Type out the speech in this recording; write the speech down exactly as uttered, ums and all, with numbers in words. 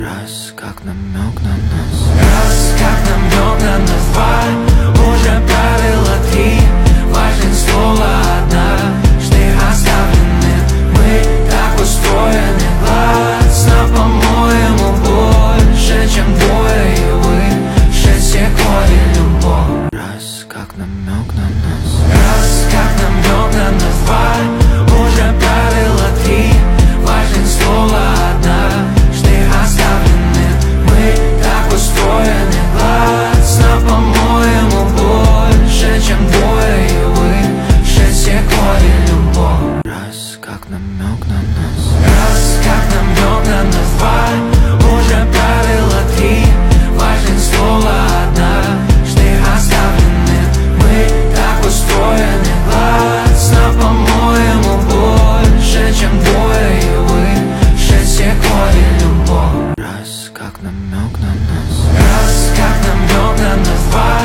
Раз, как намек на нас. Раз, как намек на нас. Два, уже правило три. Важен слово однажды оставлены. Мы так устроены гласно, по-моему, больше, чем двое и выше секунды любовь. Раз, как намек на нас. Раз, как намек на нас. Два, уже правило три. Важен слово однажды оставлены. Мы так устроены гласно, по-моему, больше, чем двое и выше секунды любовь. Раз, как намек на нас. Раз, как намек на нас. Два, уже правило три. Важен слово однажды оставлены. Мы так устроены гласно, по-моему, больше, чем двое и выше секунды любовь. Раз, как намек на нас. Раз, как намек на нас. Два,